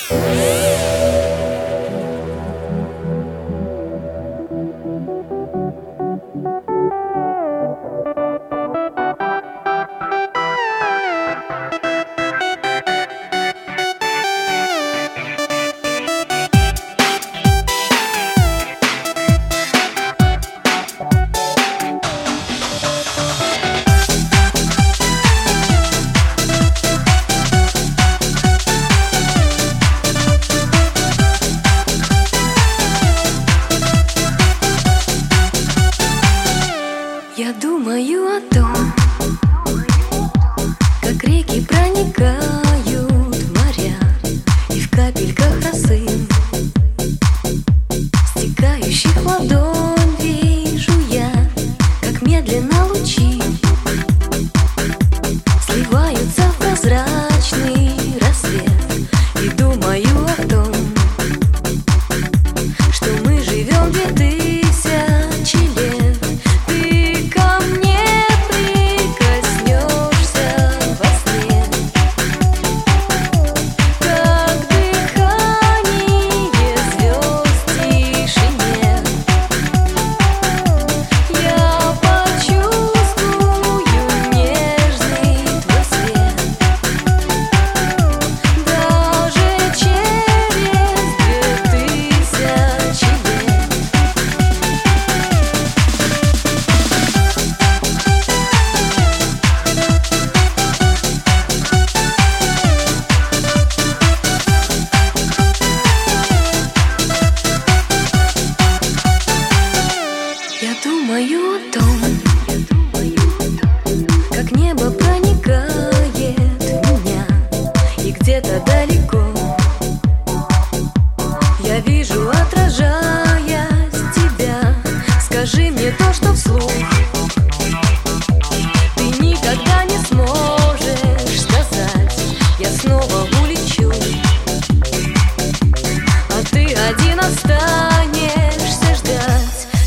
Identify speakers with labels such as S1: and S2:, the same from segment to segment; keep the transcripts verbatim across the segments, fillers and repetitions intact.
S1: Я думаю о том, как реки проникают в моря, и в капельках росы, стекающих в ладонь, вижу я, как медленно лучи сливаются в прозрачный рассвет. И думаю о том, что мы живем две тысячи лет.
S2: Думаю о том, как небо проникает в меня, и где-то далеко я вижу, отражаясь тебя. Скажи мне то, что вслух ты никогда не сможешь сказать. Я снова улечу, а ты один останешься ждать.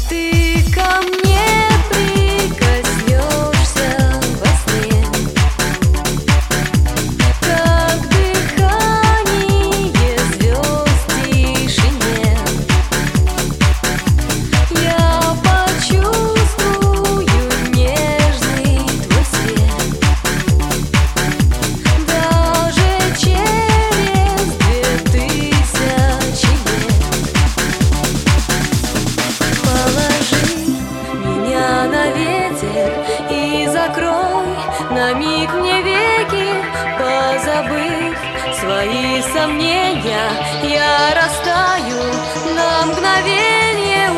S2: И закрой на миг мне веки, позабыв свои сомнения, я растаю на мгновенье,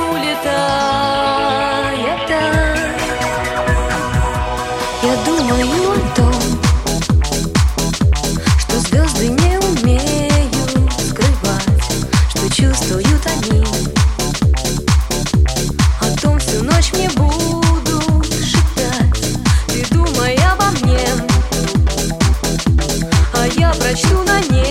S2: улетая так.
S1: Я думаю о том, что звезды не умеют скрывать, что чувствуют они. О том всю ночь мне буду
S2: прочту на небе.